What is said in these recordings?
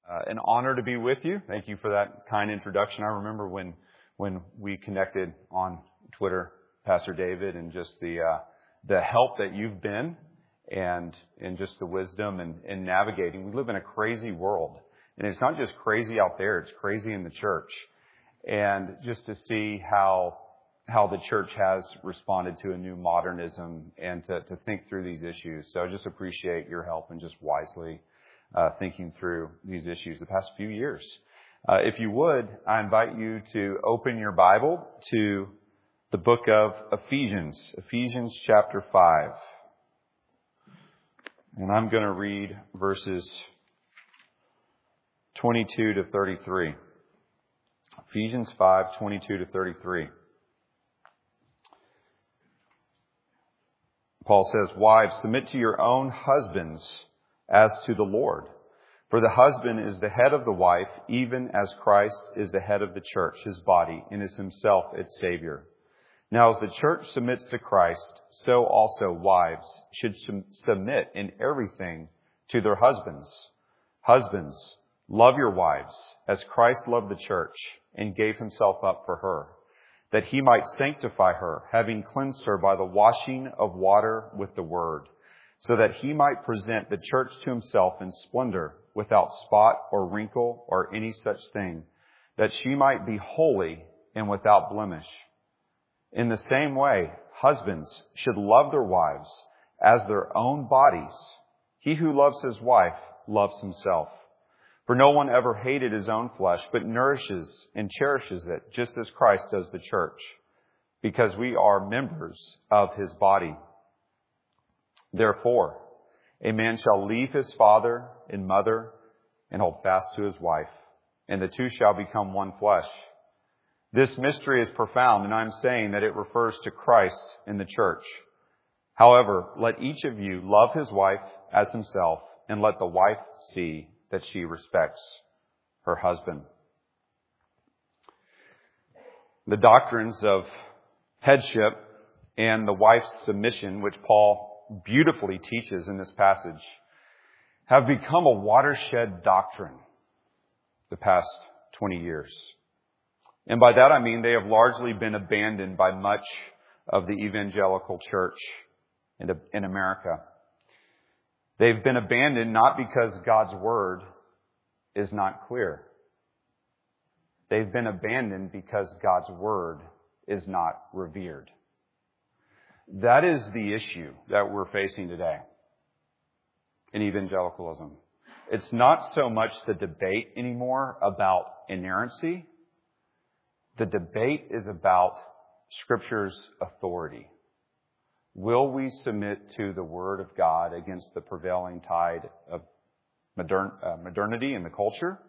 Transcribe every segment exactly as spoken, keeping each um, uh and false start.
Uh, an honor to be with you. Thank you for that kind introduction. I remember when when we connected on Twitter, Pastor David, and just the uh, the help that you've been, and and just the wisdom and, and navigating. We live in a crazy world, and it's not just crazy out there; it's crazy in the church. And just to see how how the church has responded to a new modernism and to, to think through these issues. So I just appreciate your help and just wisely Uh, thinking through these issues the past few years. Uh, if you would, I invite you to open your Bible to the book of Ephesians, Ephesians chapter five. And I'm going to read verses twenty-two to thirty-three. Ephesians five, twenty-two to thirty-three. Paul says, "Wives, submit to your own husbands as to the Lord. For the husband is the head of the wife, even as Christ is the head of the church, his body, and is himself its Savior. Now as the church submits to Christ, so also wives should submit in everything to their husbands. Husbands, love your wives, as Christ loved the church and gave himself up for her, that he might sanctify her, having cleansed her by the washing of water with the word, so that he might present the church to himself in splendor, without spot or wrinkle or any such thing, that she might be holy and without blemish. In the same way, husbands should love their wives as their own bodies. He who loves his wife loves himself. For no one ever hated his own flesh, but nourishes and cherishes it, just as Christ does the church, because we are members of his body. Therefore, a man shall leave his father and mother and hold fast to his wife, and the two shall become one flesh. This mystery is profound, and I'm saying that it refers to Christ and the church. However, let each of you love his wife as himself, and let the wife see that she respects her husband." The doctrines of headship and the wife's submission, which Paul beautifully teaches in this passage, have become a watershed doctrine the past twenty years. And by that I mean they have largely been abandoned by much of the evangelical church in, in America. They've been abandoned not because God's word is not clear. They've been abandoned because God's word is not revered. That is the issue that we're facing today in evangelicalism. It's not so much the debate anymore about inerrancy. The debate is about Scripture's authority. Will we submit to the Word of God against the prevailing tide of modern, uh, modernity in the culture?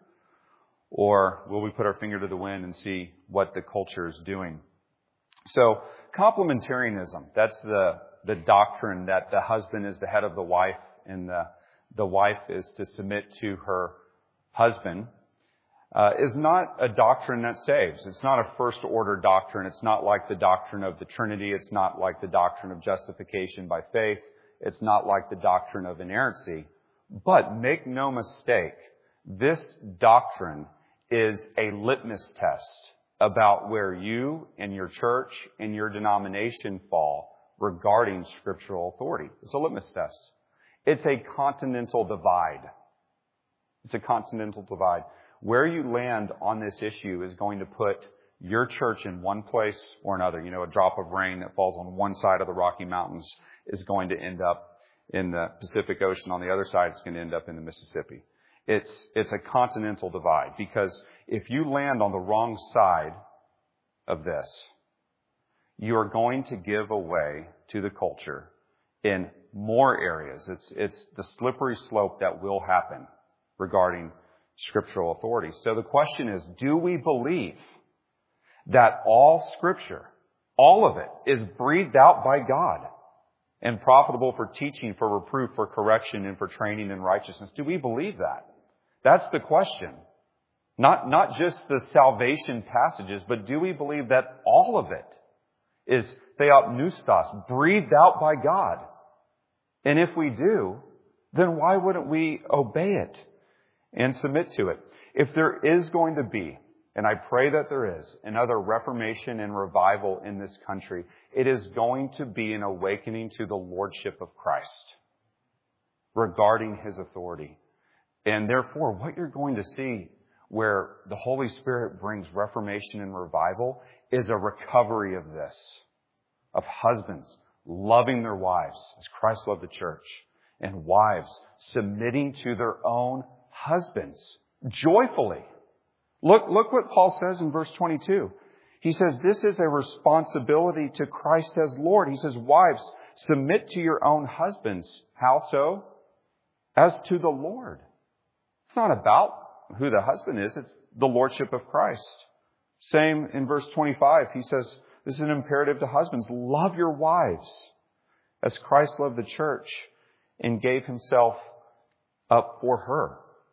Or will we put our finger to the wind and see what the culture is doing? So, complementarianism, that's the, the doctrine that the husband is the head of the wife and the, the wife is to submit to her husband, uh, is not a doctrine that saves. It's not a first order doctrine. It's not like the doctrine of the Trinity. It's not like the doctrine of justification by faith. It's not like the doctrine of inerrancy. But make no mistake, this doctrine is a litmus test about where you and your church and your denomination fall regarding scriptural authority. It's a litmus test. It's a continental divide. It's a continental divide. Where you land on this issue is going to put your church in one place or another. You know, a drop of rain that falls on one side of the Rocky Mountains is going to end up in the Pacific Ocean. On the other side, it's going to end up in the Mississippi. It's, it's a continental divide, because if you land on the wrong side of this, you are going to give away to the culture in more areas. It's, it's the slippery slope that will happen regarding scriptural authority. So the question is, do we believe that all Scripture, all of it, is breathed out by God and profitable for teaching, for reproof, for correction, and for training in righteousness? Do we believe that? That's the question. Not, not just the salvation passages, but do we believe that all of it is theopneustos, breathed out by God? And if we do, then why wouldn't we obey it? and submit to it. If there is going to be, and I pray that there is, another reformation and revival in this country, it is going to be an awakening to the lordship of Christ regarding His authority. And therefore, what you're going to see where the Holy Spirit brings reformation and revival is a recovery of this, of husbands loving their wives as Christ loved the church, and wives submitting to their own husbands joyfully. Look, look what Paul says in verse twenty-two. He says, this is a responsibility to Christ as Lord. He says, wives, submit to your own husbands. How so? As to the Lord. It's not about who the husband is. It's the lordship of Christ. Same in verse twenty-five. He says, this is an imperative to husbands. Love your wives as Christ loved the church and gave Himself up for her.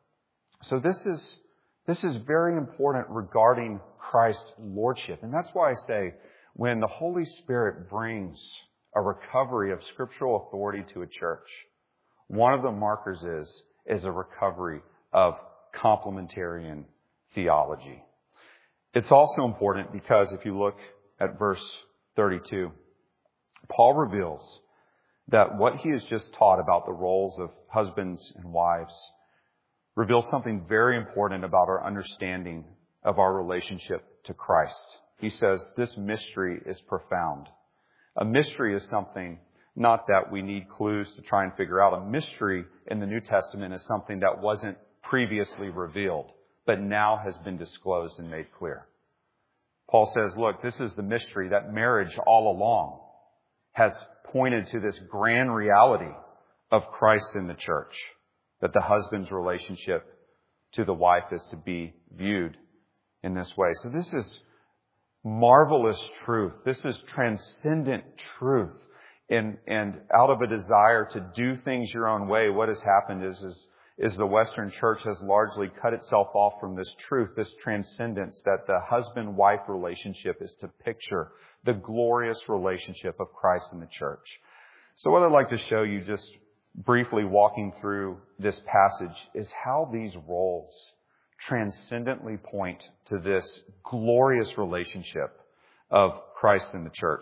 So this is, this is very important regarding Christ's lordship. And that's why I say when the Holy Spirit brings a recovery of scriptural authority to a church, one of the markers is, is a recovery of complementarian theology. It's also important because if you look at verse thirty-two, Paul reveals that what he has just taught about the roles of husbands and wives reveals something very important about our understanding of our relationship to Christ. He says this mystery is profound. A mystery is something not that we need clues to try and figure out. A mystery in the New Testament is something that wasn't previously revealed, but now has been disclosed and made clear. Paul says, look, this is the mystery that marriage all along has pointed to this grand reality of Christ in the church, that the husband's relationship to the wife is to be viewed in this way. So this is marvelous truth. This is transcendent truth. And, and out of a desire to do things your own way, what has happened is, is, is the Western church has largely cut itself off from this truth, this transcendence that the husband-wife relationship is to picture the glorious relationship of Christ in the church. So what I'd like to show you just briefly walking through this passage is how these roles transcendently point to this glorious relationship of Christ in the church.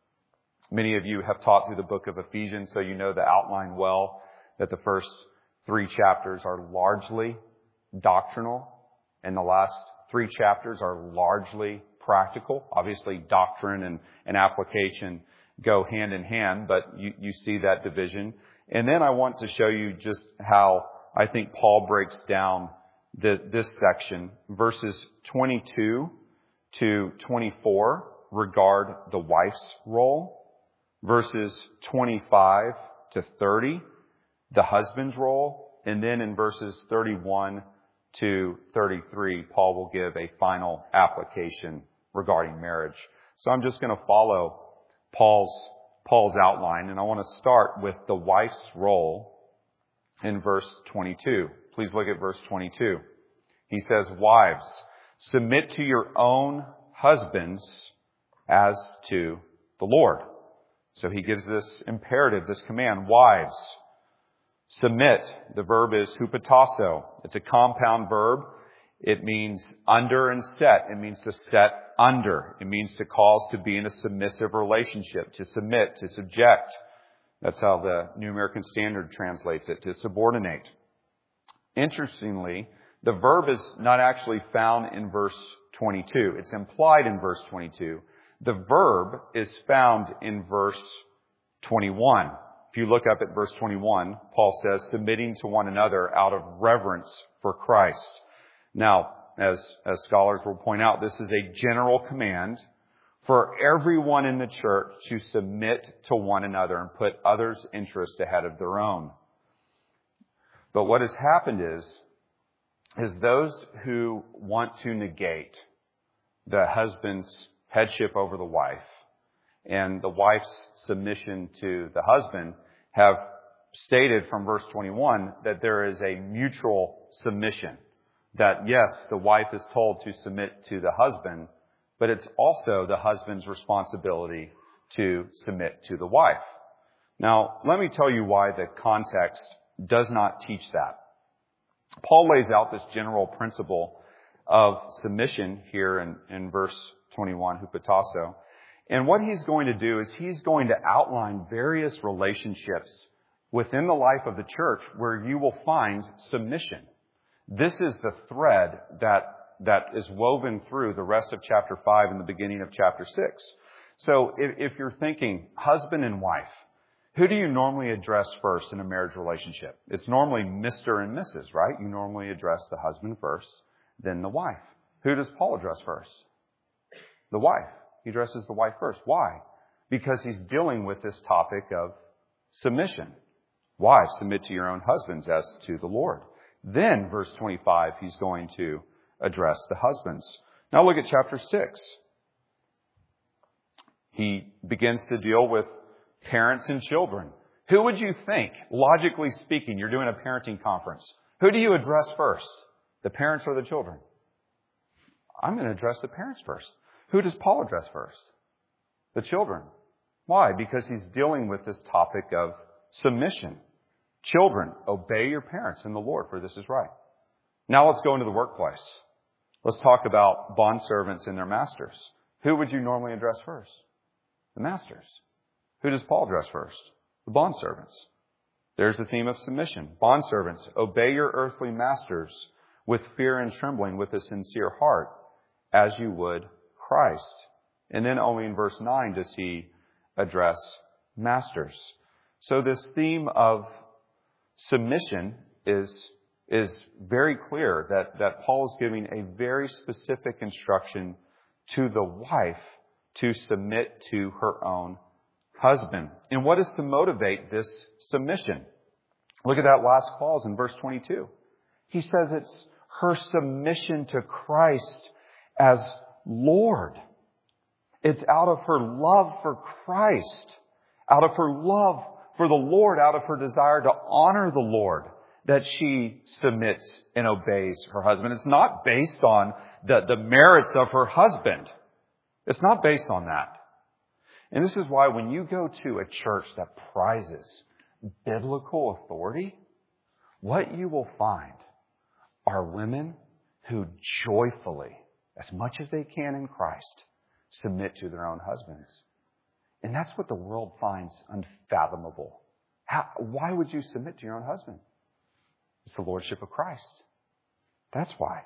Many of you have taught through the book of Ephesians, so you know the outline well, that the first three chapters are largely doctrinal, and the last three chapters are largely practical. Obviously, doctrine and, and application go hand in hand, but you, you see that division. And then I want to show you just how I think Paul breaks down the, this section. Verses twenty-two to twenty-four regard the wife's role. Verses twenty-five to thirty, the husband's role. And then in verses thirty-one to thirty-three, Paul will give a final application regarding marriage. So I'm just going to follow Paul's, Paul's outline, and I want to start with the wife's role in verse twenty-two. Please look at verse twenty-two. He says, wives, submit to your own husbands as to the Lord. So he gives this imperative, this command, wives, submit. The verb is hupotasso. It's a compound verb. It means under and set. It means to set under. It means to cause to be in a submissive relationship, to submit, to subject. That's how the New American Standard translates it, to subordinate. Interestingly, the verb is not actually found in verse twenty-two. It's implied in verse twenty-two. The verb is found in verse twenty-one. If you look up at verse twenty-one, Paul says, submitting to one another out of reverence for Christ. Now, as, as scholars will point out, this is a general command for everyone in the church to submit to one another and put others' interests ahead of their own. But what has happened is, is those who want to negate the husband's headship over the wife and the wife's submission to the husband have stated from verse twenty-one that there is a mutual submission. That yes, the wife is told to submit to the husband, but it's also the husband's responsibility to submit to the wife. Now, let me tell you why the context does not teach that. Paul lays out this general principle of submission here in, in verse twenty-one, hupotasso. And what he's going to do is he's going to outline various relationships within the life of the church where you will find submission. This is the thread that, that is woven through the rest of chapter five and the beginning of chapter six. So if, if you're thinking husband and wife, who do you normally address first in a marriage relationship? It's normally Mister and Missus, right? You normally address the husband first, then the wife. Who does Paul address first? The wife. He addresses the wife first. Why? Because he's dealing with this topic of submission. Wives, submit to your own husbands as to the Lord. Then, verse twenty-five, he's going to address the husbands. Now look at chapter six. He begins to deal with parents and children. Who would you think, logically speaking, you're doing a parenting conference? Who do you address first? The parents or the children? I'm going to address the parents first. Who does Paul address first? The children. Why? Because he's dealing with this topic of submission. Children, obey your parents in the Lord, for this is right. Now let's go into the workplace. Let's talk about bondservants and their masters. Who would you normally address first? The masters. Who does Paul address first? The bondservants. There's the theme of submission. Bondservants, obey your earthly masters with fear and trembling, with a sincere heart, as you would Christ. And then only in verse nine does he address masters. So this theme of submission is, is very clear that, that Paul is giving a very specific instruction to the wife to submit to her own husband. And what is to motivate this submission? Look at that last clause in verse twenty-two. He says it's her submission to Christ as Lord. It's out of her love for Christ, out of her love for the Lord, out of her desire to honor the Lord, that she submits and obeys her husband. It's not based on the, the merits of her husband. It's not based on that. And this is why when you go to a church that prizes biblical authority, what you will find are women who joyfully, as much as they can in Christ, submit to their own husbands. And that's what the world finds unfathomable. How, why would you submit to your own husband? It's the lordship of Christ. That's why.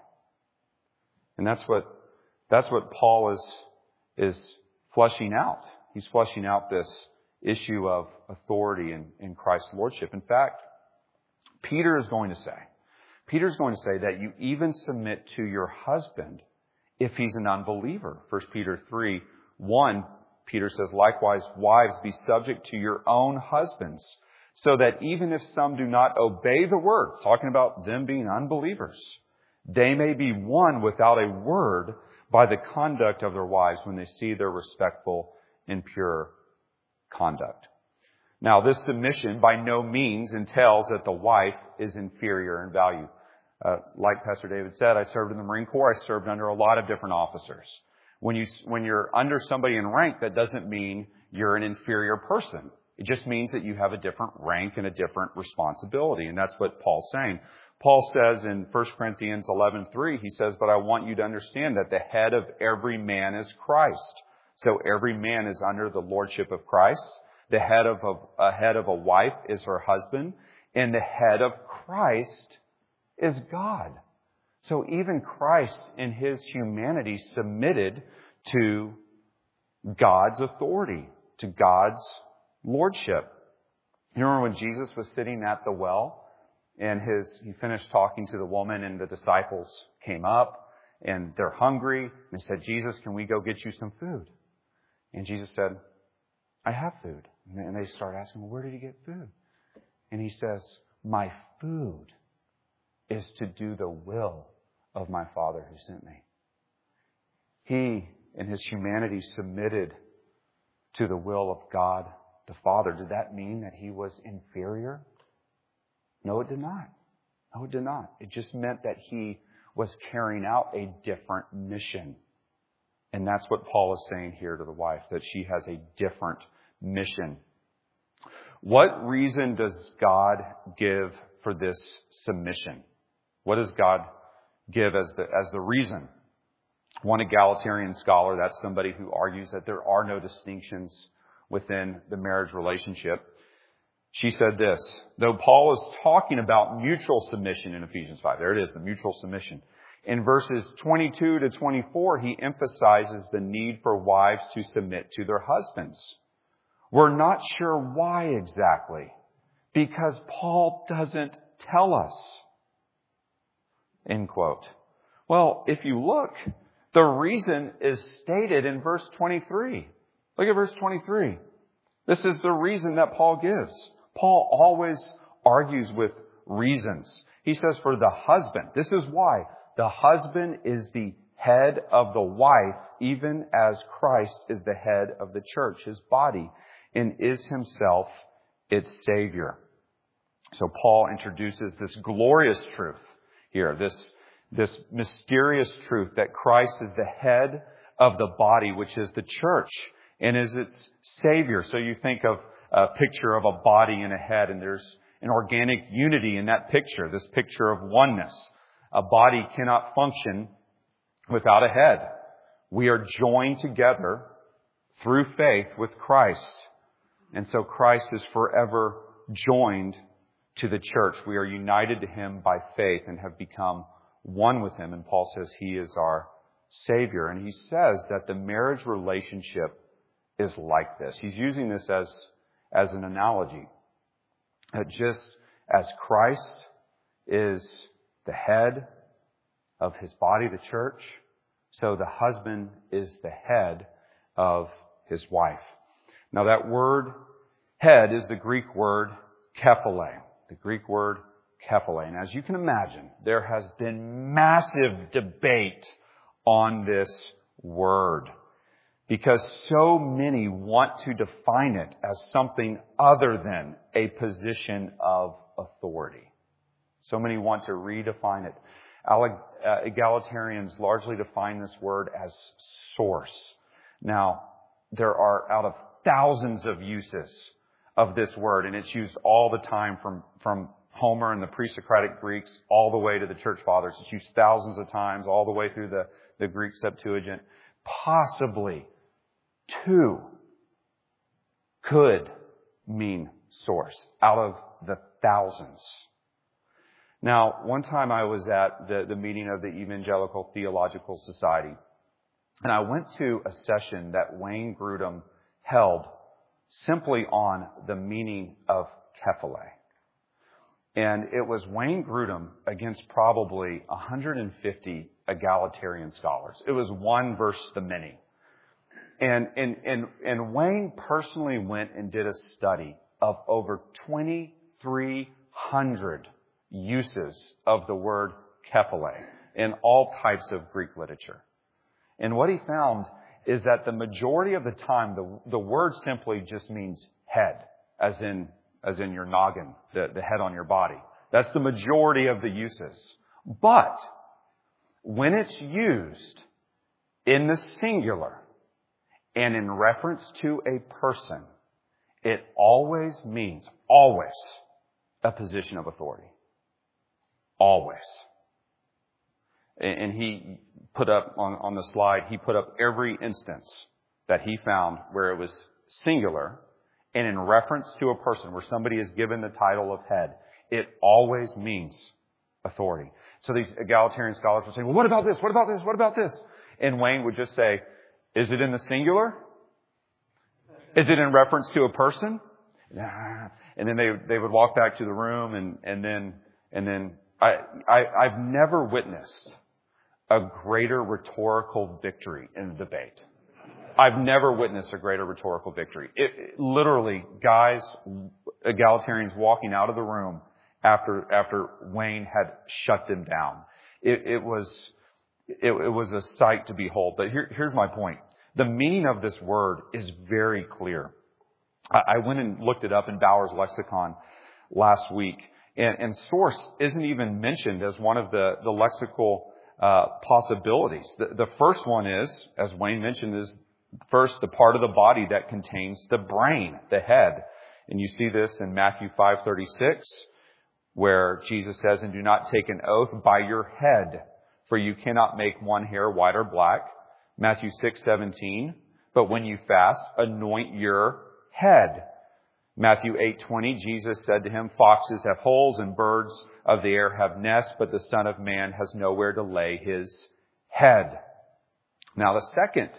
And that's what, that's what Paul is, is fleshing out. He's fleshing out this issue of authority in, in Christ's lordship. In fact, Peter is going to say, Peter is going to say that you even submit to your husband if he's an unbeliever. First Peter three, one, Peter says, likewise, wives, be subject to your own husbands, so that even if some do not obey the word, talking about them being unbelievers, they may be won without a word by the conduct of their wives when they see their respectful and pure conduct. Now, this submission by no means entails that the wife is inferior in value. Uh, like Pastor David said, I served in the Marine Corps. I served under a lot of different officers. When you, when you're under somebody in rank, that doesn't mean you're an inferior person. It just means that you have a different rank and a different responsibility. And that's what Paul's saying. Paul says in First Corinthians eleven three, he says, but I want you to understand that the head of every man is Christ. So every man is under the lordship of Christ. The head of a, a head of a wife is her husband. And the head of Christ is God. So even Christ in his humanity submitted to God's authority, to God's lordship. You remember when Jesus was sitting at the well and his, he finished talking to the woman and the disciples came up and they're hungry and they said, Jesus, can we go get you some food? And Jesus said, I have food. And they start asking, well, where did he get food? And he says, my food is to do the will of my Father who sent me. He, in his humanity, submitted to the will of God the Father. Did that mean that he was inferior? No, it did not. No, it did not. It just meant that he was carrying out a different mission. And that's what Paul is saying here to the wife, that she has a different mission. What reason does God give for this submission? What does God give as the, as the reason? One egalitarian scholar, that's somebody who argues that there are no distinctions within the marriage relationship. She said this, though Paul is talking about mutual submission in Ephesians five, there it is, the mutual submission. In verses twenty-two to twenty-four, he emphasizes the need for wives to submit to their husbands. We're not sure why exactly, because Paul doesn't tell us. End quote. Well, if you look, the reason is stated in verse twenty-three. Look at verse twenty-three. This is the reason that Paul gives. Paul always argues with reasons. He says for the husband, this is why. The husband is the head of the wife, even as Christ is the head of the church, his body, and is himself its Savior. So Paul introduces this glorious truth here, this, this mysterious truth that Christ is the head of the body, which is the church, and is its Savior. So you think of a picture of a body and a head, and there's an organic unity in that picture, this picture of oneness. A body cannot function without a head. We are joined together through faith with Christ. And so Christ is forever joined to the church. We are united to Him by faith and have become one with Him. And Paul says He is our Savior. And he says that the marriage relationship is like this. He's using this as, as an analogy. That just as Christ is the head of His body, the church, so the husband is the head of his wife. Now that word head is the Greek word kephale. The Greek word kephale. And as you can imagine, there has been massive debate on this word, because so many want to define it as something other than a position of authority. So many want to redefine it. Egalitarians largely define this word as source. Now, there are out of thousands of uses of this word, and it's used all the time from, from Homer and the pre-Socratic Greeks all the way to the church fathers. It's used thousands of times all the way through the, the Greek Septuagint. Possibly two could mean source out of the thousands. Now, one time I was at the, the meeting of the Evangelical Theological Society, and I went to a session that Wayne Grudem held simply on the meaning of kephale. And it was Wayne Grudem against probably one hundred fifty egalitarian scholars. It was one versus the many. And, and, and, and Wayne personally went and did a study of over twenty-three hundred uses of the word kephale in all types of Greek literature. And what he found is that the majority of the time, the, the word simply just means head, as in, as in your noggin, the, the head on your body. That's the majority of the uses. But when it's used in the singular and in reference to a person, it always means, always, a position of authority. Always. And he put up on, on the slide, he put up every instance that he found where it was singular and in reference to a person, where somebody is given the title of head. It always means authority. So these egalitarian scholars would say, well, what about this? What about this? What about this? And Wayne would just say, is it in the singular? Is it in reference to a person? Nah. And then they they would walk back to the room, and, and then and then I, I I've never witnessed a greater rhetorical victory in the debate. I've never witnessed a greater rhetorical victory. It, it, literally, guys, egalitarians walking out of the room after after Wayne had shut them down. It, it was it, it was a sight to behold. But here, here's my point. The meaning of this word is very clear. I, I went and looked it up in Bauer's lexicon last week, and, and source isn't even mentioned as one of the the lexical uh, possibilities. The, the first one is, as Wayne mentioned, is first the part of the body that contains the brain, the head. And you see this in Matthew five thirty-six, where Jesus says, and do not take an oath by your head, for you cannot make one hair white or black. Matthew six seventeen, but when you fast, anoint your head. Matthew eight twenty, Jesus said to him, foxes have holes and birds of the air have nests, but the Son of Man has nowhere to lay his head. Now the second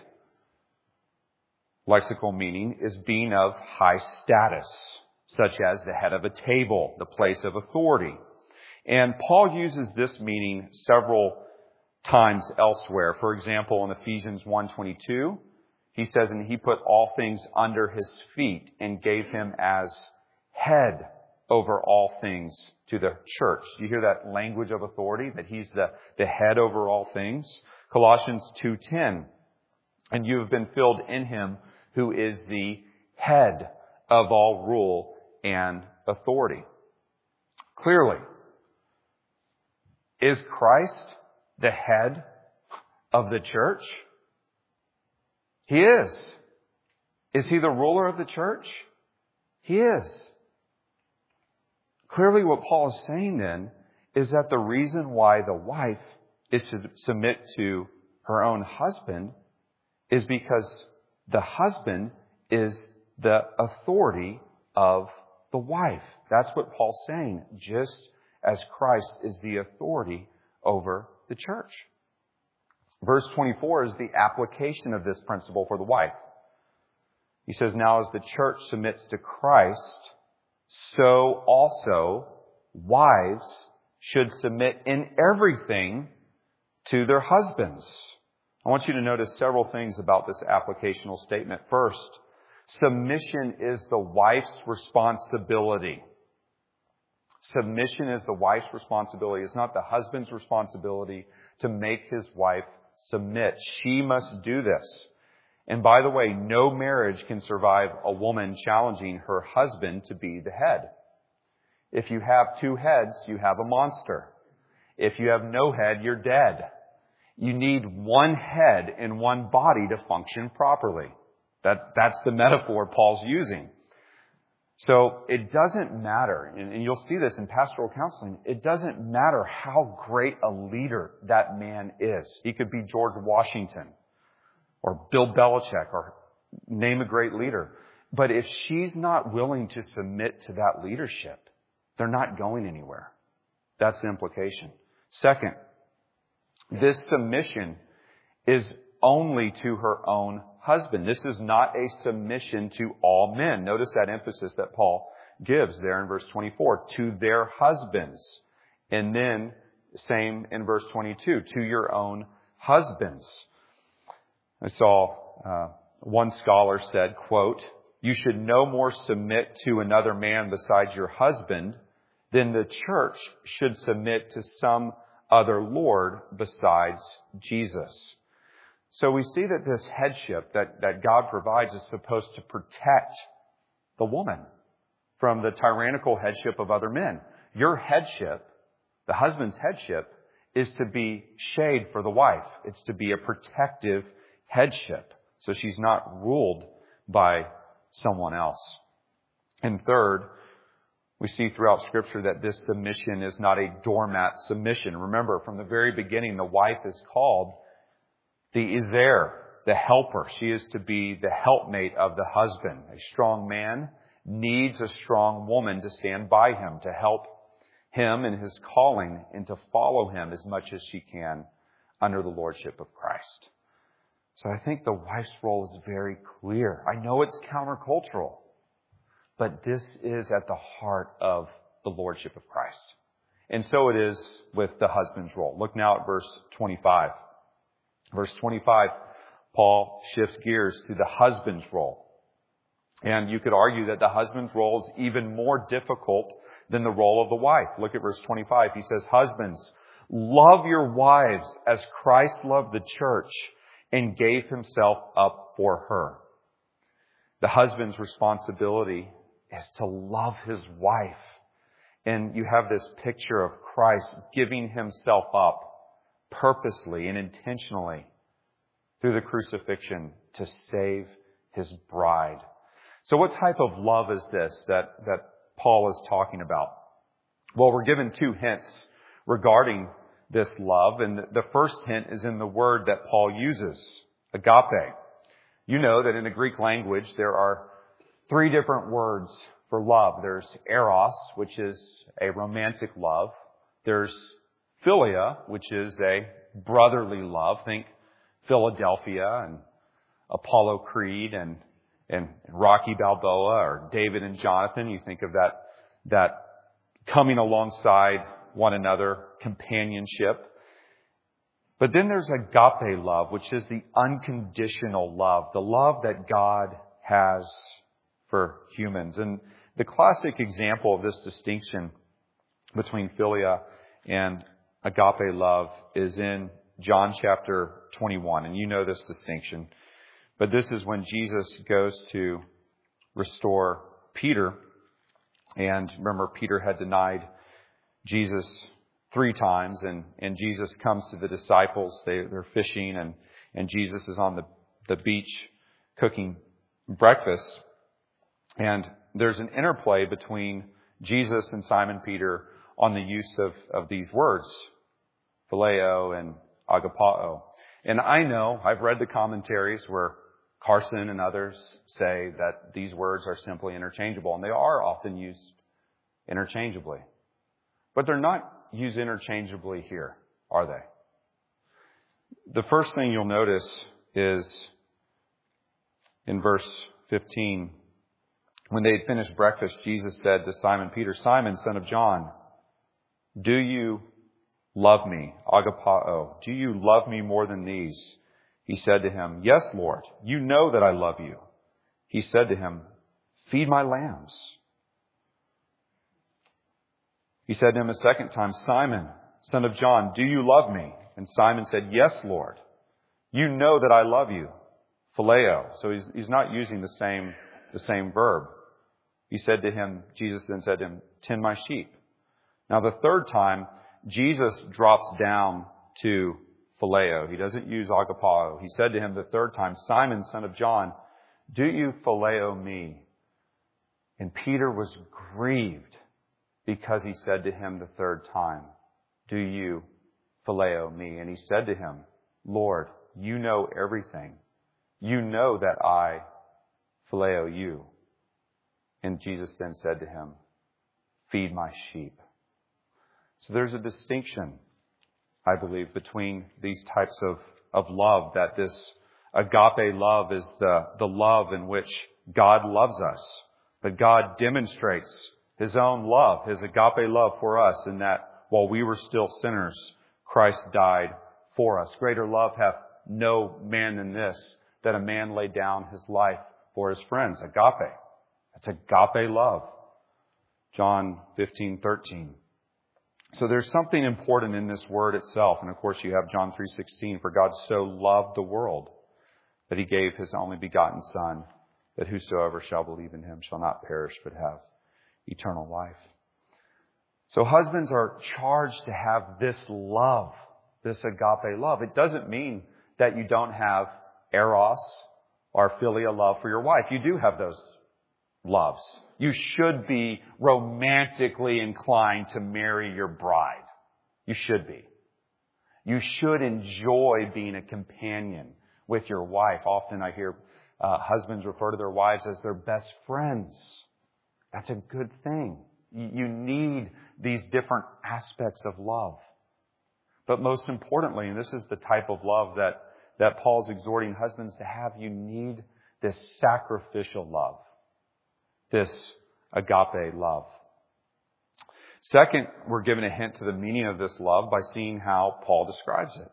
lexical meaning is being of high status, such as the head of a table, the place of authority. And Paul uses this meaning several times elsewhere. For example, in Ephesians one twenty-two, he says, and he put all things under his feet and gave him as head over all things to the church. Do you hear that language of authority, that he's the, the head over all things? Colossians two ten, and you have been filled in him who is the head of all rule and authority. Clearly, is Christ the head of the church? He is. Is he the ruler of the church? He is. Clearly what Paul is saying then is that the reason why the wife is to submit to her own husband is because the husband is the authority of the wife. That's what Paul's saying, just as Christ is the authority over the church. Verse twenty-four is the application of this principle for the wife. He says, now as the church submits to Christ, so also wives should submit in everything to their husbands. I want you to notice several things about this applicational statement. First, submission is the wife's responsibility. Submission is the wife's responsibility. It's not the husband's responsibility to make his wife submit. She must do this. And by the way, no marriage can survive a woman challenging her husband to be the head. If you have two heads, you have a monster. If you have no head, you're dead. You need one head and one body to function properly. That's, that's the metaphor Paul's using. So it doesn't matter, and you'll see this in pastoral counseling, it doesn't matter how great a leader that man is. He could be George Washington or Bill Belichick or name a great leader. But if she's not willing to submit to that leadership, they're not going anywhere. That's the implication. Second, this submission is only to her own husband. This is not a submission to all men. Notice that emphasis that Paul gives there in verse twenty-four, to their husbands. And then same in verse twenty-two, to your own husbands. I saw uh, one scholar said, quote, you should no more submit to another man besides your husband than the church should submit to some other Lord besides Jesus. So we see that this headship that, that God provides is supposed to protect the woman from the tyrannical headship of other men. Your headship, the husband's headship, is to be shade for the wife. It's to be a protective headship, so she's not ruled by someone else. And third, we see throughout Scripture that this submission is not a doormat submission. Remember, from the very beginning, the wife is called the Izer, the helper. She is to be the helpmate of the husband. A strong man needs a strong woman to stand by him, to help him in his calling, and to follow him as much as she can under the lordship of Christ. So I think the wife's role is very clear. I know it's countercultural, but this is at the heart of the lordship of Christ. And so it is with the husband's role. Look now at verse twenty-five. Verse twenty-five, Paul shifts gears to the husband's role. And you could argue that the husband's role is even more difficult than the role of the wife. Look at verse twenty-five. He says, husbands, love your wives as Christ loved the church and gave himself up for her. The husband's responsibility is to love his wife. And you have this picture of Christ giving himself up purposely and intentionally through the crucifixion to save his bride. So what type of love is this that, that Paul is talking about? Well, we're given two hints regarding this love. And the first hint is in the word that Paul uses, agape. You know that in the Greek language, there are three different words for love. There's eros, which is a romantic love. There's philia, which is a brotherly love. Think Philadelphia and Apollo Creed and, and Rocky Balboa or David and Jonathan. You think of that, that coming alongside one another, companionship. But then there's agape love, which is the unconditional love, the love that God has for humans. And the classic example of this distinction between philia and agape love is in John chapter twenty-one. And you know this distinction. But this is when Jesus goes to restore Peter. And remember, Peter had denied Jesus three times. And, and Jesus comes to the disciples. They, they're fishing. And, and Jesus is on the, the beach cooking breakfast. And there's an interplay between Jesus and Simon Peter on the use of, of these words, phileo and agapao. And I know, I've read the commentaries where Carson and others say that these words are simply interchangeable, and they are often used interchangeably. But they're not used interchangeably here, are they? The first thing you'll notice is in verse fifteen, when they had finished breakfast, Jesus said to Simon Peter, Simon, son of John, do you love me? Agapao. Do you love me more than these? He said to him, yes, Lord, you know that I love you. He said to him, feed my lambs. He said to him a second time, Simon, son of John, do you love me? And Simon said, yes, Lord, you know that I love you. Phileo. So he's, he's not using the same, the same verb. He said to him, Jesus then said to him, tend my sheep. Now the third time, Jesus drops down to phileo. He doesn't use agapao. He said to him the third time, Simon, son of John, do you phileo me? And Peter was grieved because he said to him the third time, do you phileo me? And he said to him, Lord, you know everything. You know that I phileo you. And Jesus then said to him, feed my sheep. So there's a distinction, I believe, between these types of, of love, that this agape love is the, the love in which God loves us. But God demonstrates His own love, His agape love for us, in that while we were still sinners, Christ died for us. Greater love hath no man than this, that a man lay down his life for his friends. Agape. That's agape love. John fifteen thirteen. So there's something important in this word itself. And of course you have John three sixteen. For God so loved the world that He gave His only begotten Son, that whosoever shall believe in Him shall not perish but have eternal life. So husbands are charged to have this love, this agape love. It doesn't mean that you don't have eros or philia love for your wife. You do have those loves. You should be romantically inclined to marry your bride. You should be. You should enjoy being a companion with your wife. Often I hear uh, husbands refer to their wives as their best friends. That's a good thing. You need these different aspects of love. But most importantly, and this is the type of love that, that Paul's exhorting husbands to have, you need this sacrificial love. This agape love. Second, we're given a hint to the meaning of this love by seeing how Paul describes it.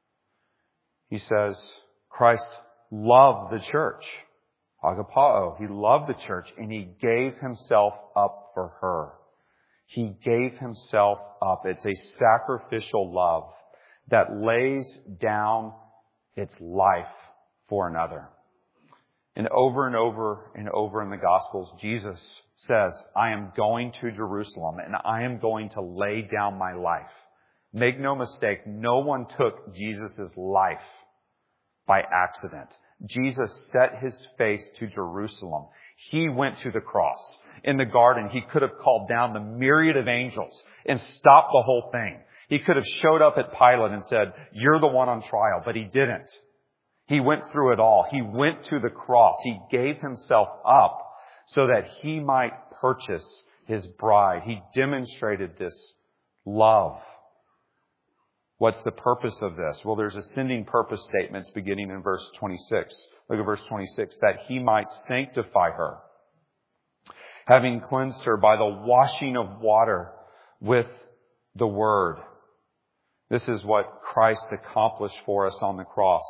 He says, Christ loved the church. Agapao. He loved the church and He gave Himself up for her. He gave Himself up. It's a sacrificial love that lays down its life for another. And over and over and over in the Gospels, Jesus says, I am going to Jerusalem and I am going to lay down my life. Make no mistake, no one took Jesus' life by accident. Jesus set His face to Jerusalem. He went to the cross. in the garden, he could have called down the myriad of angels and stopped the whole thing. He could have showed up at Pilate and said, you're the one on trial, but he didn't. He went through it all. He went to the cross. He gave himself up so that he might purchase his bride. He demonstrated this love. What's the purpose of this? Well, there's ascending purpose statements beginning in verse twenty-six. Look at verse twenty-six. That he might sanctify her, having cleansed her by the washing of water with the word. This is what Christ accomplished for us on the cross.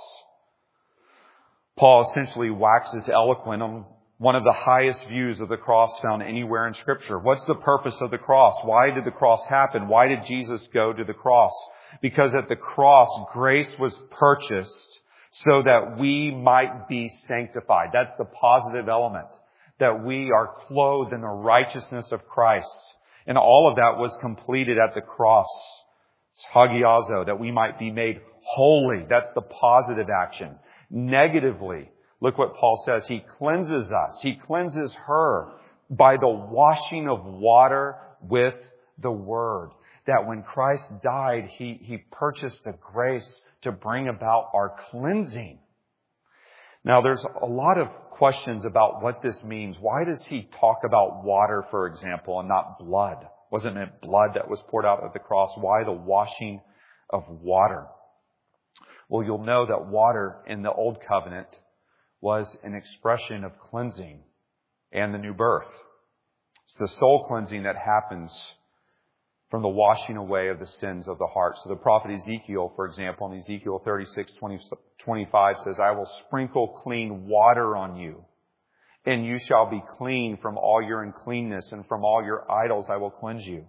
Paul essentially waxes eloquent on one of the highest views of the cross found anywhere in Scripture. What's the purpose of the cross? Why did the cross happen? Why did Jesus go to the cross? Because at the cross, grace was purchased so that we might be sanctified. That's the positive element. That we are clothed in the righteousness of Christ. And all of that was completed at the cross. It's hagiazo, that we might be made holy. That's the positive action. Negatively, look what Paul says. He cleanses us. He cleanses her by the washing of water with the word. That when Christ died, he, he purchased the grace to bring about our cleansing. Now, there's a lot of questions about what this means. Why does he talk about water, for example, and not blood? Wasn't it blood that was poured out at the cross? Why the washing of water? Well, you'll know that water in the Old Covenant was an expression of cleansing and the new birth. It's the soul cleansing that happens from the washing away of the sins of the heart. So the prophet Ezekiel, for example, in Ezekiel thirty-six, twenty, twenty-five says, I will sprinkle clean water on you, and you shall be clean from all your uncleanness, and from all your idols I will cleanse you.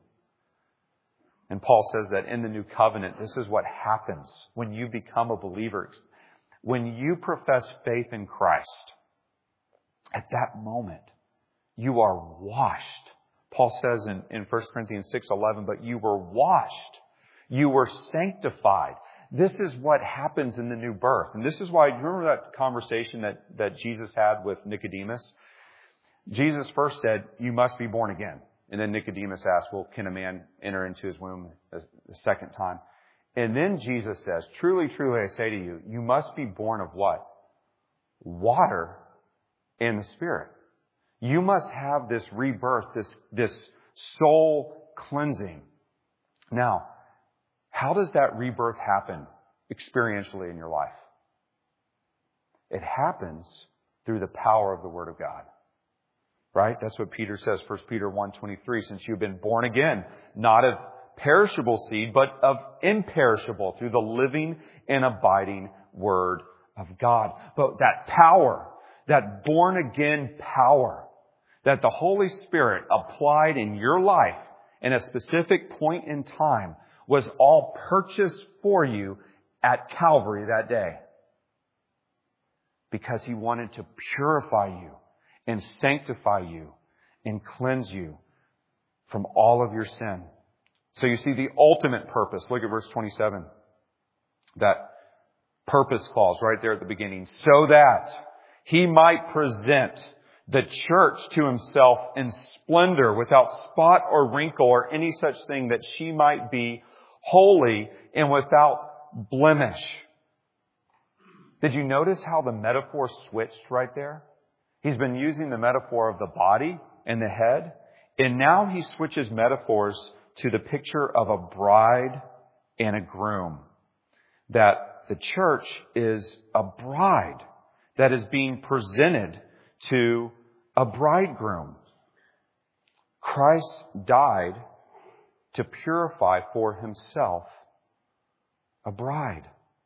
And Paul says that in the new covenant, this is what happens when you become a believer. When you profess faith in Christ, at that moment, you are washed. Paul says in, in First Corinthians six eleven, but you were washed. You were sanctified. This is what happens in the new birth. And this is why, remember that conversation that, that Jesus had with Nicodemus? Jesus first said, you must be born again. And then Nicodemus asked, well, can a man enter into his womb a, a second time? And then Jesus says, truly, truly, I say to you, you must be born of what? Water and the Spirit. You must have this rebirth, this, this soul cleansing. Now, how does that rebirth happen experientially in your life? It happens through the power of the Word of God. Right? That's what Peter says, First Peter one twenty-three, since you've been born again, not of perishable seed, but of imperishable, through the living and abiding Word of God. But that power, that born again power, that the Holy Spirit applied in your life in a specific point in time, was all purchased for you at Calvary that day. Because He wanted to purify you and sanctify you and cleanse you from all of your sin. So you see the ultimate purpose. Look at verse twenty-seven. That purpose clause right there at the beginning. So that He might present the church to Himself in splendor, without spot or wrinkle or any such thing, that she might be holy and without blemish. Did you notice how the metaphor switched right there? He's been using the metaphor of the body and the head, and now he switches metaphors to the picture of a bride and a groom. That the church is a bride that is being presented to a bridegroom. Christ died to purify for Himself a bride.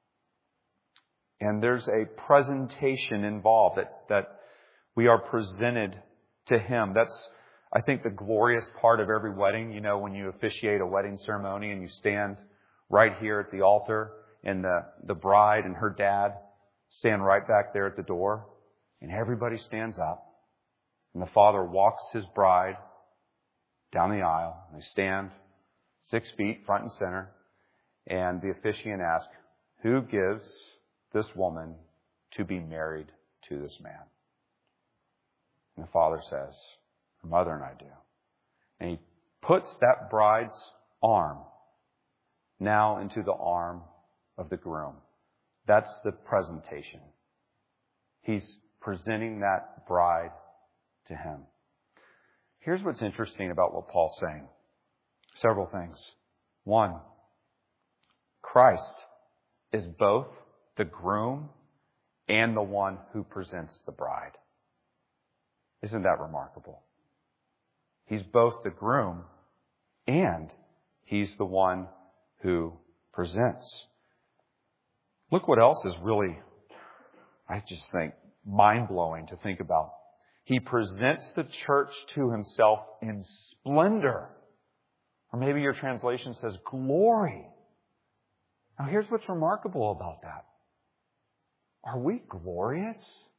And there's a presentation involved that, that we are presented to Him. That's, I think, the glorious part of every wedding. You know, when you officiate a wedding ceremony and you stand right here at the altar, and the, the bride and her dad stand right back there at the door, and everybody stands up, and the father walks his bride down the aisle, and they stand six feet front and center, and the officiant asks, who gives this woman to be married to this man? And the father says, Her mother and I do. And he puts that bride's arm now into the arm of the groom. That's the presentation. He's presenting that bride to him. Here's what's interesting about what Paul's saying. Several things. One, Christ is both the groom and the one who presents the bride. Isn't that remarkable? He's both the groom and he's the one who presents. Look what else is really, I just think, mind-blowing to think about. He presents the church to himself in splendor. Or maybe your translation says glory. Now here's what's remarkable about that. Are we glorious?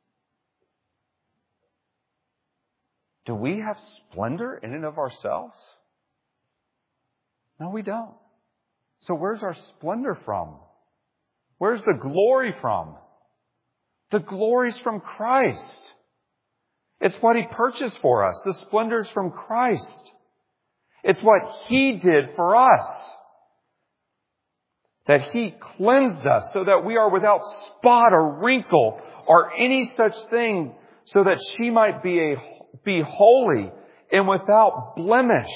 Do we have splendor in and of ourselves? No, we don't. So where's our splendor from? Where's the glory from? The glory's from Christ. It's what He purchased for us. The splendor's from Christ. It's what He did for us. That He cleansed us so that we are without spot or wrinkle or any such thing, so that she might be a, be holy and without blemish.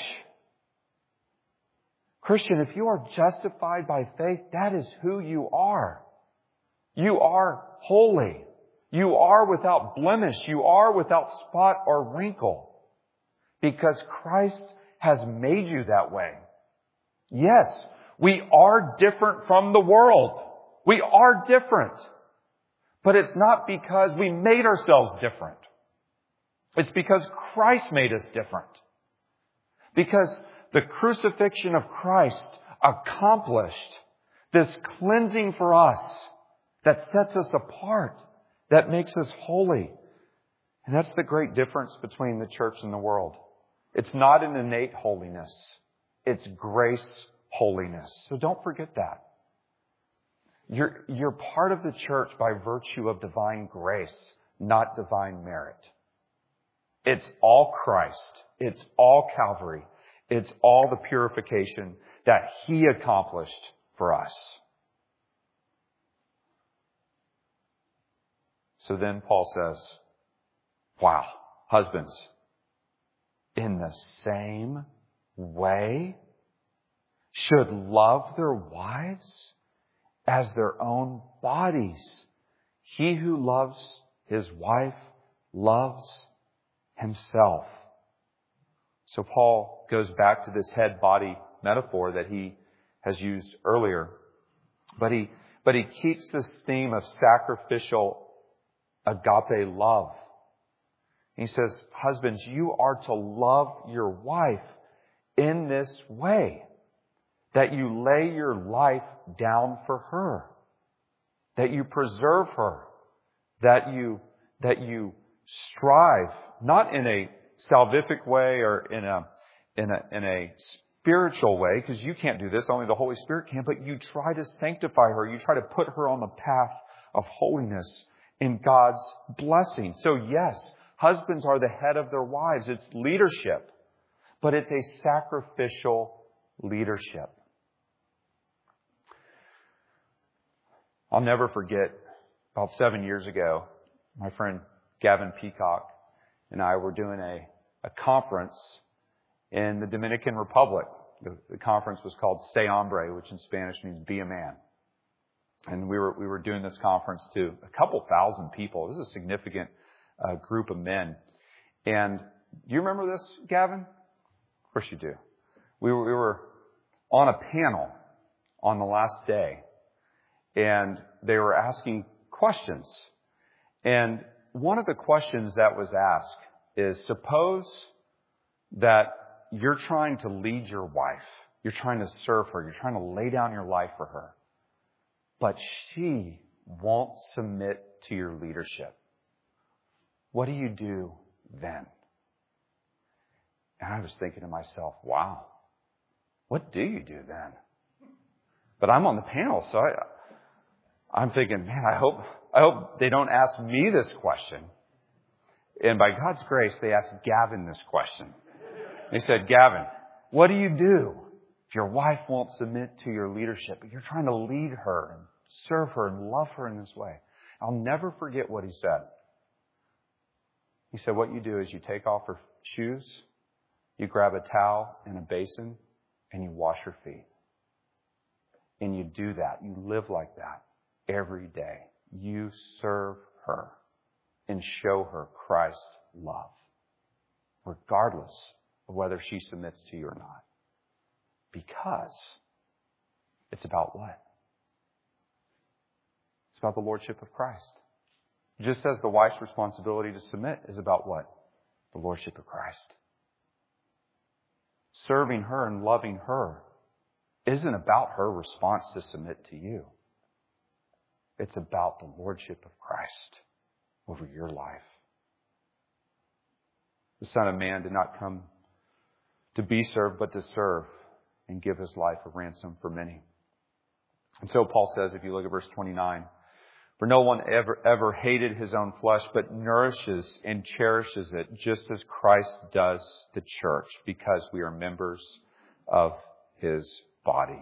Christian, if you are justified by faith, that is who you are. You are holy. You are without blemish. You are without spot or wrinkle. Because Christ has made you that way. Yes, we are different from the world. We are different. But it's not because we made ourselves different. It's because Christ made us different. Because the crucifixion of Christ accomplished this cleansing for us that sets us apart, that makes us holy. And that's the great difference between the church and the world. It's not an innate holiness. It's grace holiness. So don't forget that. You're, you're part of the church by virtue of divine grace, not divine merit. It's all Christ. It's all Calvary. It's all the purification that He accomplished for us. So then Paul says, wow, husbands, in the same way should love their wives as their own bodies. He who loves his wife loves himself. So Paul goes back to this head-body metaphor that he has used earlier. But he, but he keeps this theme of sacrificial agape love. He says, husbands, you are to love your wife in this way, that you lay your life down for her, that you preserve her, that you, that you strive, not in a salvific way or in a, in a, in a spiritual way, because you can't do this, only the Holy Spirit can, but you try to sanctify her. You try to put her on the path of holiness in God's blessing. So yes, husbands are the head of their wives. It's leadership, but it's a sacrificial leadership. I'll never forget, about seven years ago, my friend Gavin Peacock and I were doing a, a conference in the Dominican Republic. The, the conference was called Se Hombre, which in Spanish means be a man. And we were we were doing this conference to a couple thousand people. This is a significant uh, group of men. And do you remember this, Gavin? Of course you do. We were, we were on a panel on the last day, and they were asking questions. And one of the questions that was asked is, suppose that you're trying to lead your wife. You're trying to serve her. You're trying to lay down your life for her. But she won't submit to your leadership. What do you do then? And I was thinking to myself, wow, what do you do then? But I'm on the panel, so I, I'm thinking, man, I hope, I hope they don't ask me this question. And by God's grace, they asked Gavin this question. They said, Gavin, what do you do if your wife won't submit to your leadership, but you're trying to lead her and serve her and love her in this way? I'll never forget what he said. He said, what you do is you take off her shoes, you grab a towel and a basin, and you wash her feet. And you do that. You live like that every day. You serve her and show her Christ's love, regardless of whether she submits to you or not. Because it's about what? It's about the lordship of Christ. Just as the wife's responsibility to submit is about what? The lordship of Christ. Serving her and loving her isn't about her response to submit to you. It's about the lordship of Christ over your life. The Son of Man did not come to be served, but to serve and give His life a ransom for many. And so Paul says, if you look at verse twenty-nine, for no one ever, ever hated his own flesh, but nourishes and cherishes it, just as Christ does the church, because we are members of His body.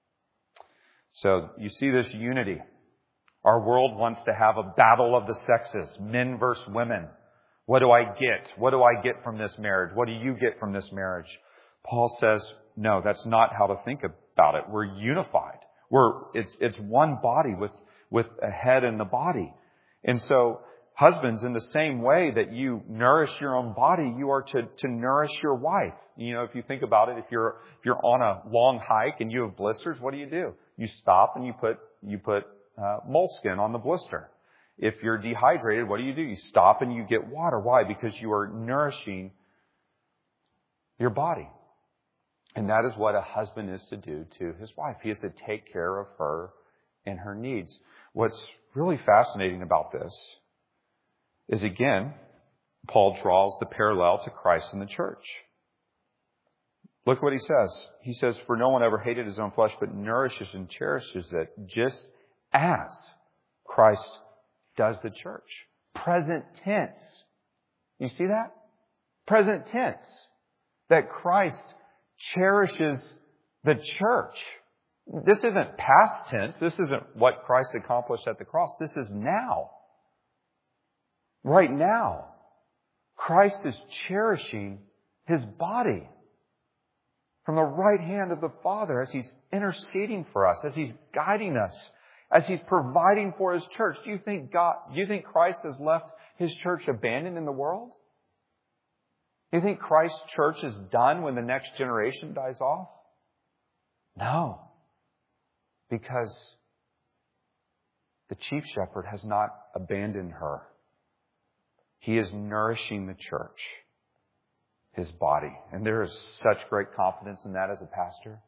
So you see this unity. Our world wants to have a battle of the sexes, men versus women. What do I get? What do I get from this marriage? What do you get from this marriage? Paul says, no, that's not how to think about it. We're unified. We're, it's, it's one body with, with a head in the body. And so, husbands, in the same way that you nourish your own body, you are to, to nourish your wife. You know, if you think about it, if you're, if you're on a long hike and you have blisters, what do you do? You stop and you put, you put, uh, moleskin on the blister. If you're dehydrated, what do you do? You stop and you get water. Why? Because you are nourishing your body. And that is what a husband is to do to his wife. He is to take care of her and her needs. What's really fascinating about this is, again, Paul draws the parallel to Christ and the church. Look what he says. He says, for no one ever hated his own flesh, but nourishes and cherishes it, just as Christ does the church. Present tense. You see that? Present tense. That Christ cherishes the church. This isn't past tense. This isn't what Christ accomplished at the cross. This is now. Right now. Christ is cherishing His body from the right hand of the Father as He's interceding for us, as He's guiding us, as He's providing for His church. Do you think God, do you think Christ has left His church abandoned in the world? Do you think Christ's church is done when the next generation dies off? No. Because the chief shepherd has not abandoned her. He is nourishing the church, His body. And there is such great confidence in that as a pastor.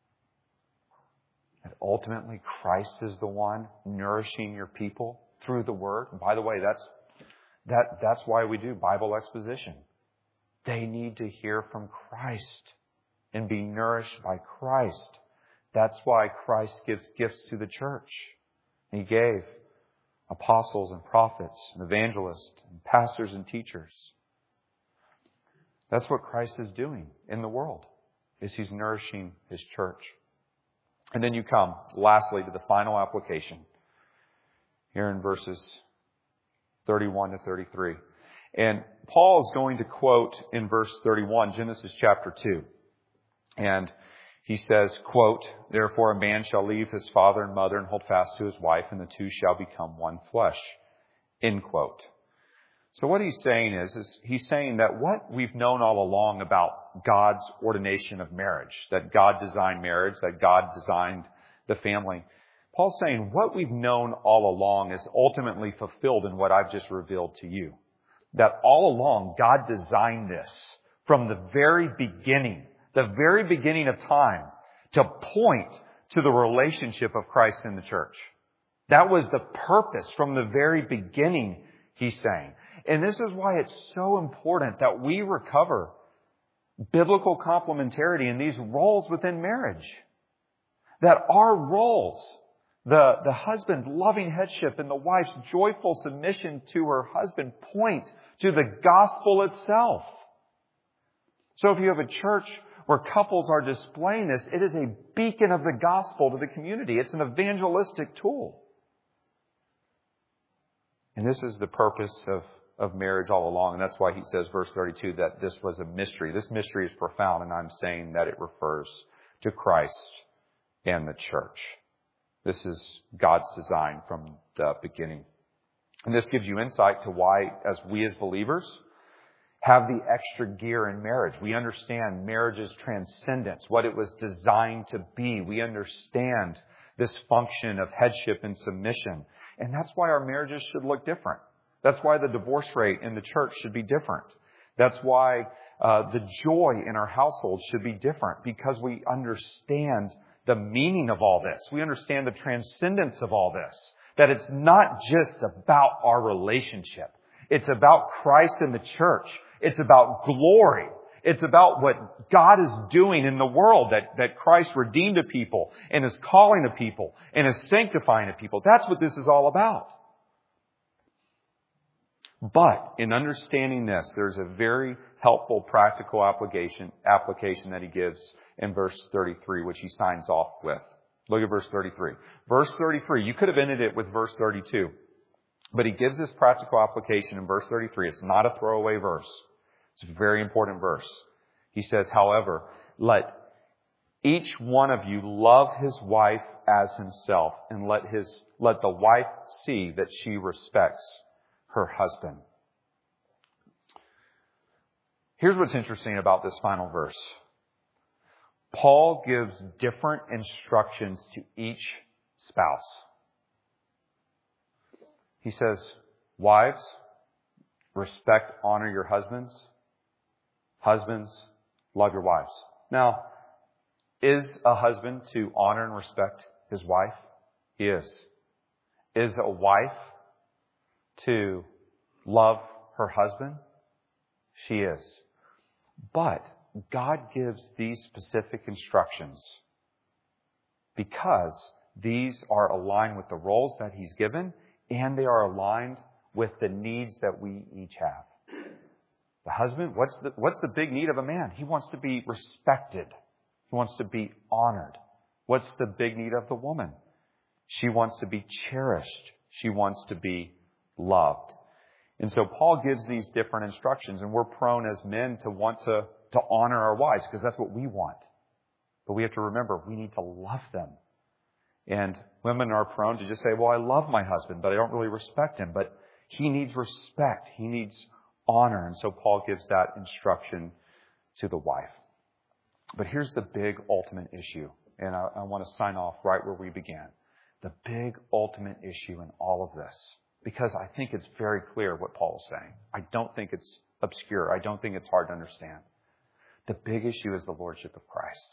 That ultimately Christ is the one nourishing your people through the Word. And by the way, that's, that, that's why we do Bible exposition. They need to hear from Christ and be nourished by Christ. That's why Christ gives gifts to the church. He gave apostles and prophets and evangelists and pastors and teachers. That's what Christ is doing in the world, is He's nourishing His church. And then you come, lastly, to the final application here in verses thirty-one to thirty-three. And Paul is going to quote in verse thirty-one, Genesis chapter two. And he says, quote, therefore a man shall leave his father and mother and hold fast to his wife, and the two shall become one flesh. End quote. So what he's saying is, is he's saying that what we've known all along about God's ordination of marriage, that God designed marriage, that God designed the family. Paul's saying what we've known all along is ultimately fulfilled in what I've just revealed to you. That all along God designed this from the very beginning, the very beginning of time, to point to the relationship of Christ in the church. That was the purpose from the very beginning, he's saying. And this is why it's so important that we recover biblical complementarity in these roles within marriage. That our roles, The, the husband's loving headship and the wife's joyful submission to her husband point to the gospel itself. So if you have a church where couples are displaying this, it is a beacon of the gospel to the community. It's an evangelistic tool. And this is the purpose of, of marriage all along. And that's why he says, verse thirty-two, that this was a mystery. This mystery is profound, and I'm saying that it refers to Christ and the church. This is God's design from the beginning. And this gives you insight to why, as we as believers, have the extra gear in marriage. We understand marriage's transcendence, what it was designed to be. We understand this function of headship and submission. And that's why our marriages should look different. That's why the divorce rate in the church should be different. That's why uh, the joy in our household should be different, because we understand the meaning of all this. We understand the transcendence of all this. That it's not just about our relationship. It's about Christ and the church. It's about glory. It's about what God is doing in the world, that, that Christ redeemed a people and is calling a people and is sanctifying a people. That's what this is all about. But in understanding this, there's a very helpful practical application, application that he gives in verse thirty-three, which he signs off with. Look at verse thirty-three. Verse thirty-three, you could have ended it with verse thirty-two. But he gives this practical application in verse thirty-three. It's not a throwaway verse. It's a very important verse. He says, however, let each one of you love his wife as himself, and let his, let the wife see that she respects her husband. Here's what's interesting about this final verse. Paul gives different instructions to each spouse. He says, wives, respect, honor your husbands. Husbands, love your wives. Now, is a husband to honor and respect his wife? He is. Is a wife to love her husband? She is. But God gives these specific instructions because these are aligned with the roles that He's given, and they are aligned with the needs that we each have. The husband, what's the, what's the big need of a man? He wants to be respected. He wants to be honored. What's the big need of the woman? She wants to be cherished. She wants to be loved. And so Paul gives these different instructions, and we're prone as men to want to, to honor our wives because that's what we want. But we have to remember we need to love them. And women are prone to just say, well, I love my husband, but I don't really respect him. But he needs respect. He needs honor. And so Paul gives that instruction to the wife. But here's the big ultimate issue. And I, I want to sign off right where we began. The big ultimate issue in all of this. Because I think it's very clear what Paul is saying. I don't think it's obscure. I don't think it's hard to understand. The big issue is the lordship of Christ.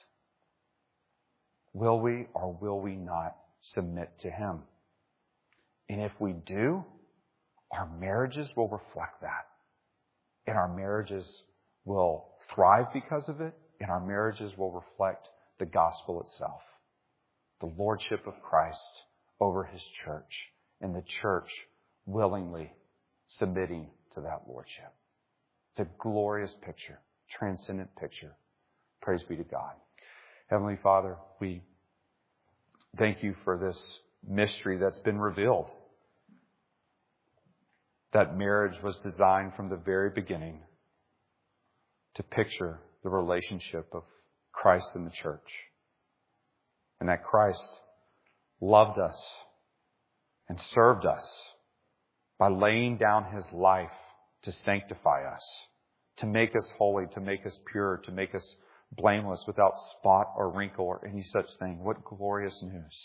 Will we or will we not submit to Him? And if we do, our marriages will reflect that. And our marriages will thrive because of it. And our marriages will reflect the gospel itself. The lordship of Christ over His church. And the church willingly submitting to that lordship. It's a glorious picture, transcendent picture. Praise be to God. Heavenly Father, we thank You for this mystery that's been revealed. That marriage was designed from the very beginning to picture the relationship of Christ and the church. And that Christ loved us and served us by laying down His life to sanctify us, to make us holy, to make us pure, to make us blameless, without spot or wrinkle or any such thing. What glorious news.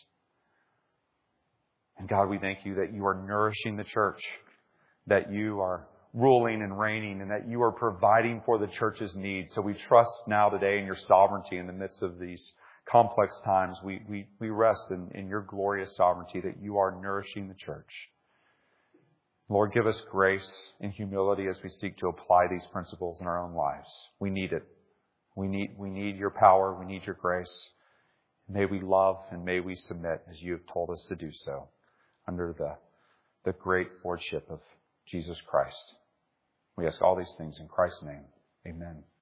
And God, we thank You that You are nourishing the church, that You are ruling and reigning, and that You are providing for the church's needs. So we trust now today in Your sovereignty in the midst of these complex times. We, we, we rest in, in Your glorious sovereignty that You are nourishing the church. Lord, give us grace and humility as we seek to apply these principles in our own lives. We need it. We need, we need Your power. We need Your grace. May we love and may we submit as you have told us to do so under the, the great lordship of Jesus Christ. We ask all these things in Christ's name. Amen.